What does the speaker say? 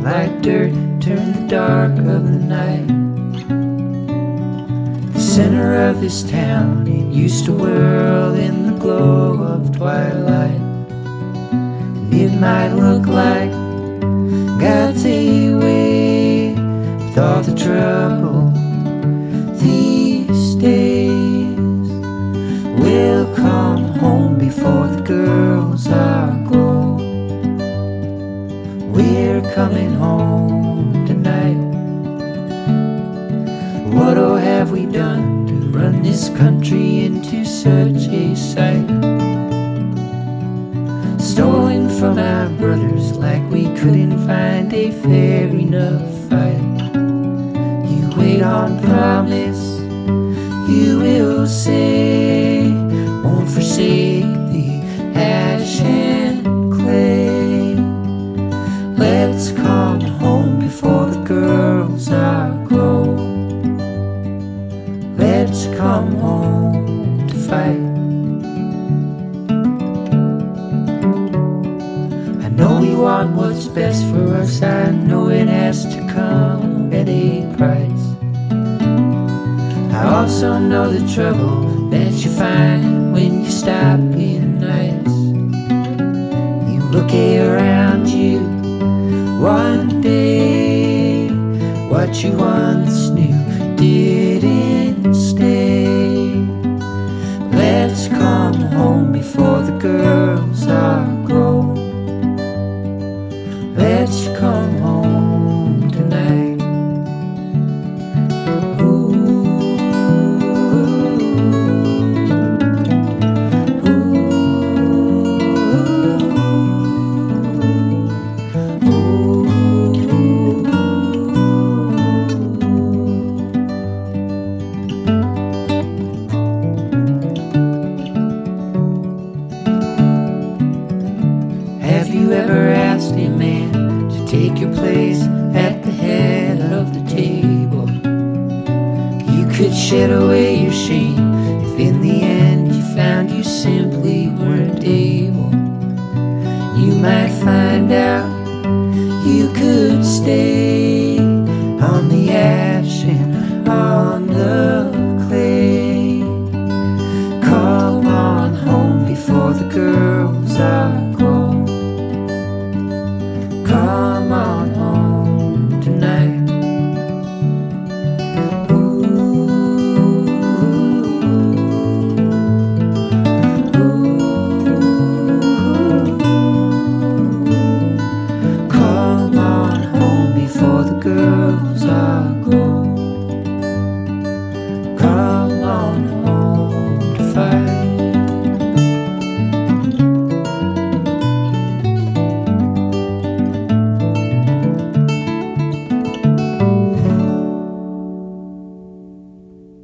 like dirt turn the dark of the night. The center of this town, it used to whirl in the glow of twilight. And it might look like God's away with all the trouble these days. We'll come home before the girls are grown. We're coming home tonight. What oh have we done to run this country into such a sight? Stolen from our brothers like we couldn't find a fair enough fight. You wait on promise, you will say, won't forsake the ash and clay. Let's come home before the girls are grown. Let's come home to fight. I know we want what's best for us, I know it has to come at a price. I also know the trouble that you find when you stop being nice. You look around you one day, what you once knew didn't stay. Let's come home before the girls are grown. Let's come home tonight. Have you ever asked a man to take your place at the head of the table? You could shed away your shame if in the end you found you simply weren't able. You might find out you could stay.